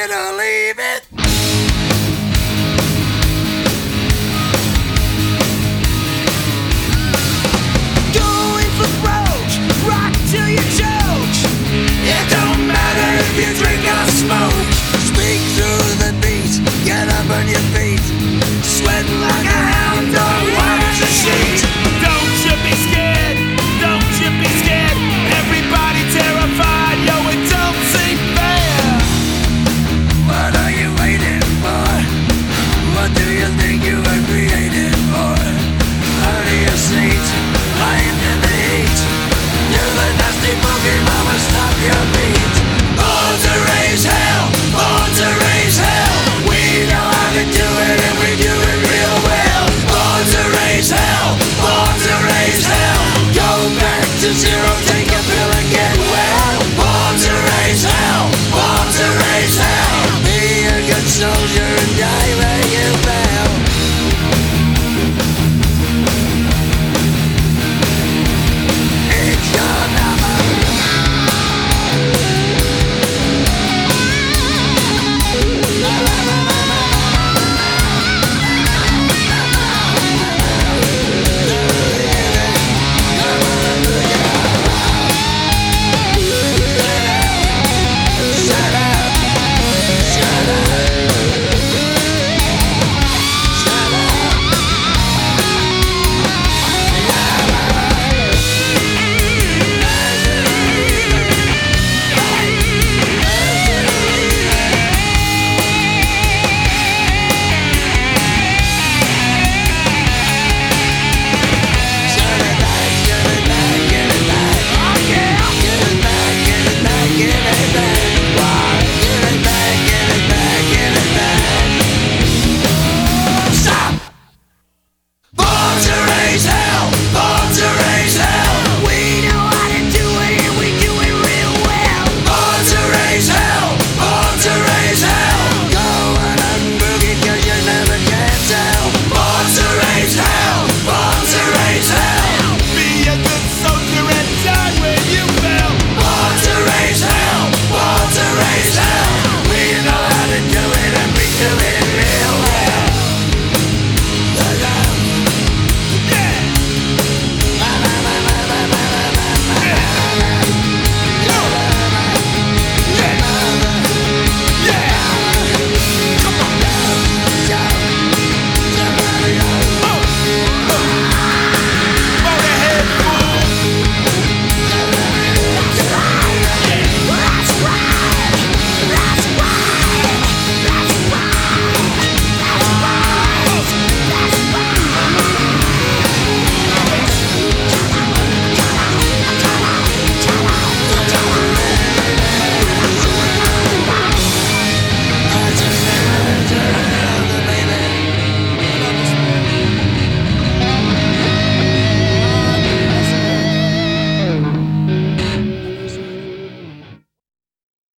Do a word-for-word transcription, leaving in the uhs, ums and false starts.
it or leave it. Going for broke, rock till you choke. It don't matter if you drink or smoke. Speak through the beat, get up on your feet, sweating like a hound dog, white as a sheet. Don't you be scared, don't you be scared. Everybody terrified, yo, it don't seem fair. What are you waiting for? What do you think you were created for? Out of your seat, lying in the heat. You the nasty monkey mama, stop your beat. Born to raise hell, born to raise hell. We know how to do it and we do it real well. Born to raise hell, born to raise hell. Go back to zero, take a pill and get well. Born to raise hell, born to raise hell. Be a good soldier and